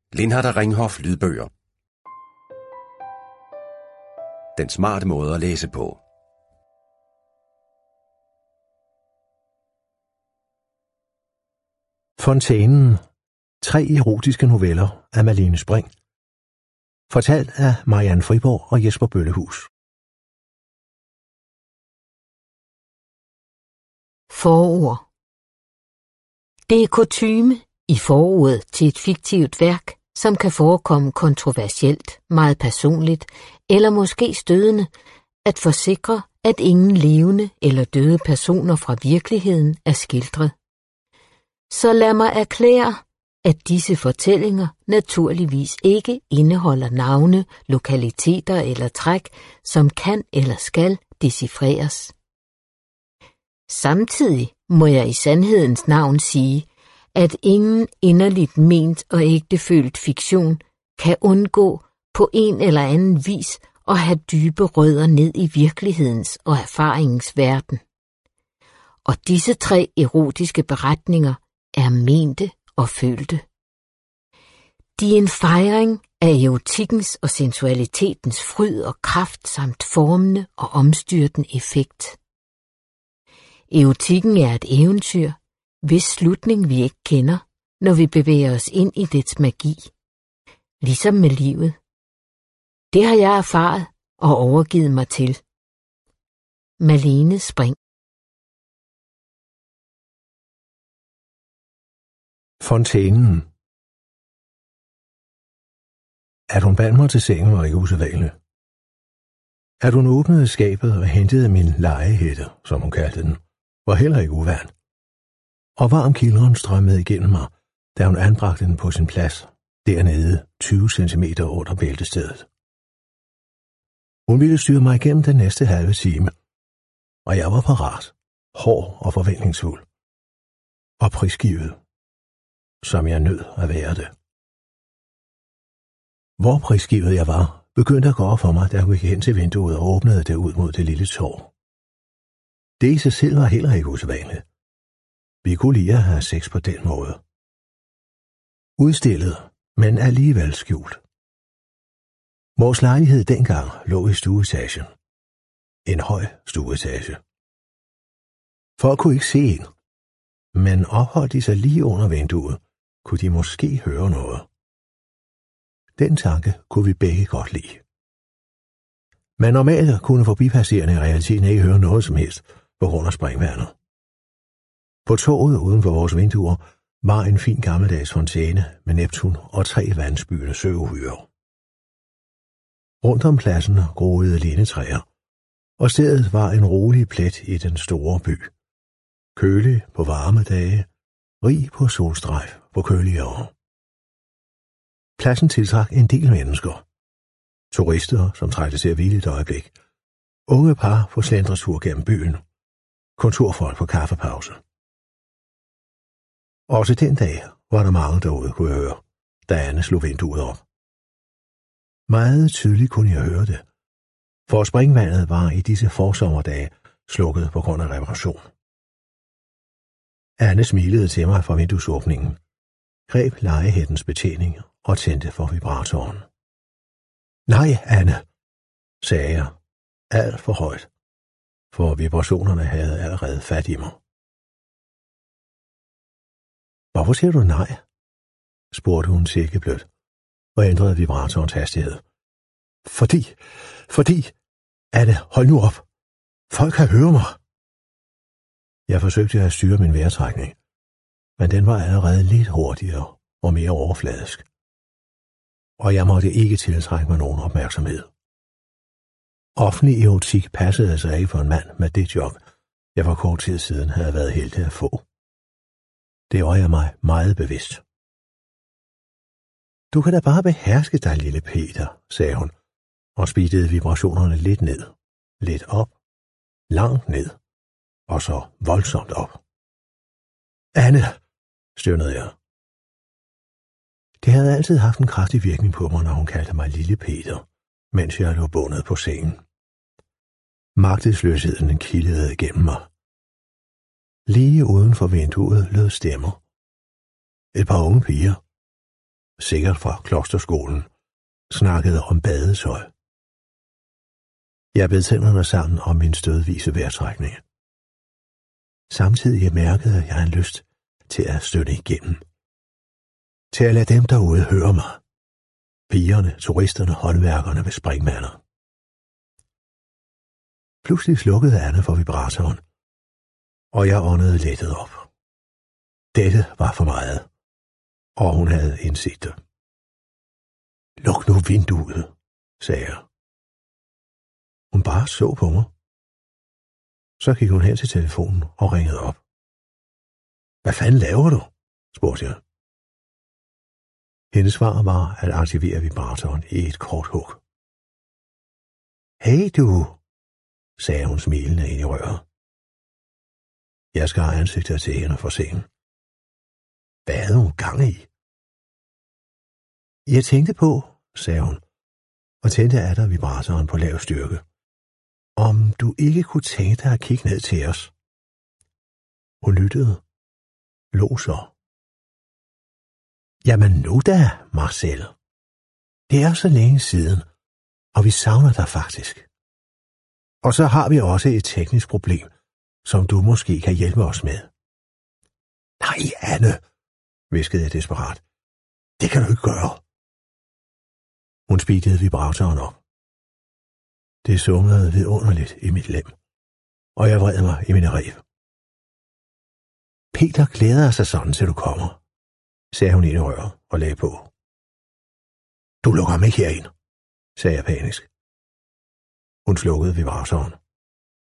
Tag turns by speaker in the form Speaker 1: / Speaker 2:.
Speaker 1: Lindhardt og Ringhof lydbøger. Den smarte måde at læse på.
Speaker 2: Fontænen. 3 erotiske noveller af Malene Spring. Fortalt af Marianne Friborg og Jesper Bøllehus.
Speaker 3: Forord. Det er kutyme i forordet til et fiktivt værk, som kan forekomme kontroversielt, meget personligt eller måske stødende, at forsikre, at ingen levende eller døde personer fra virkeligheden er skildret. Så lad mig erklære, at disse fortællinger naturligvis ikke indeholder navne, lokaliteter eller træk, som kan eller skal decifreres. Samtidig må jeg i sandhedens navn sige, at ingen inderligt ment og ægtefølt fiktion kan undgå på en eller anden vis at have dybe rødder ned i virkelighedens og erfaringens verden. Og disse 3 erotiske beretninger er mente og følte. De er en fejring af erotikkens og sensualitetens fryd og kraft samt formende og omstyrtende effekt. Erotikken er et eventyr, hvis slutning vi ikke kender, når vi bevæger os ind i dets magi. Ligesom med livet. Det har jeg erfaret og overgivet mig til. Malene Spring.
Speaker 2: Fontænen. At hun bandt mig til sengen var ikke usædvanligt. At hun åbnede skabet og hentede min legehætte, som hun kaldte den, var heller ikke uvant. Og varm kildren strømmede igennem mig, da hun anbragte den på sin plads, dernede 20 centimeter under bæltestedet. Hun ville styre mig igennem den næste halve time, og jeg var parat, hård og forventningsfuld, og prisgivet, som jeg nød at være det. Hvor prisgivet jeg var, begyndte at gå op for mig, da jeg gik hen til vinduet og åbnede det ud mod det lille torv. Det i sig selv var heller ikke usædvanligt. Vi kunne lide at have sex på den måde. Udstillet, men alligevel skjult. Vores lejlighed dengang lå i stueetagen. En høj stueetage. Folk kunne ikke se en, men opholdt de sig lige under vinduet, kunne de måske høre noget. Den tanke kunne vi begge godt lide. Men normalt kunne forbipasserende i realiteten ikke høre noget som helst på grund af springvandet. På torvet uden for vores vinduer var en fin gammeldags fontæne med Neptun og 3 vandspyende søuhyrer. Rundt om pladsen groede lindetræer, og stedet var en rolig plet i den store by. Kølig på varme dage, rig på solstrejf på køligere. Pladsen tiltrak en del mennesker. Turister, som trængte til at hvile et øjeblik. Unge par på slendretur gennem byen. Kontorfolk på kaffepause. Også den dag var der mange derude, kunne jeg høre, da Anne slog vinduet op. Meget tydeligt kunne jeg høre det, for springvandet var i disse forsommerdage slukket på grund af reparation. Anne smilede til mig fra vinduesåbningen, greb legehættens betjening og tændte for vibratoren. Nej, Anne, sagde jeg, alt for højt, for vibrationerne havde allerede fat i mig. Hvorfor siger du nej? Spurgte hun silkeblødt og ændrede vibratorens hastighed. Fordi, Anne, hold nu op. Folk kan høre mig. Jeg forsøgte at styre min vejrtrækning, men den var allerede lidt hurtigere og mere overfladisk. Og jeg måtte ikke tiltrække mig nogen opmærksomhed. Offentlig erotik passede sig ikke for en mand med det job, jeg for kort tid siden havde været heldig at få. Det var jeg mig meget bevidst. Du kan da bare beherske dig, lille Peter, sagde hun, og speedede vibrationerne lidt ned, lidt op, langt ned, og så voldsomt op. Anne, stønnede jeg. Det havde altid haft en kraftig virkning på mig, når hun kaldte mig lille Peter, mens jeg lå bundet på sengen. Magtesløsheden kildede gennem mig. Lige uden for vinduet lød stemmer. Et par unge piger. sikkert fra klosterskolen, snakkede om badetøj. Jeg bed tænderne sammen om min stødvise vejrtrækning. Samtidig mærkede jeg en lyst til at støtte igennem. Til at lade dem derude høre mig. Pigerne, turisterne, håndværkerne ved springvandet. Pludselig slukkede Anne for vibratoren, og jeg åndede lettet op. Dette var for meget, og hun havde indset det. Luk nu vinduet, sagde jeg. Hun bare så på mig. Så gik hun hen til telefonen og ringede op. Hvad fanden laver du? Spurgte jeg. Hendes svar var at aktivere vibratoren i et kort hug. Hey du, sagde hun smilende ind i røret. Jeg skar ansigtet til hende for sengen. Hvad havde hun gang i? Jeg tænkte på, sagde hun, og tændte atter vibratoren på lav styrke. Om du ikke kunne tænke dig at kigge ned til os. Hun lyttede. Lå så. Jamen nu da, Marcel. Det er så længe siden, og vi savner dig faktisk. Og så har vi også et teknisk problem, som du måske kan hjælpe os med. Nej, Anne, hviskede jeg desperat. Det kan du ikke gøre. Hun speedede vibratoren op. Det summede vidunderligt i mit lem, og jeg vred mig i mine reb. Peter glæder sig sådan, til du kommer, sagde hun ind i røret og lagde på. Du lukker mig ikke herind, sagde jeg panisk. Hun slukkede vibratoren.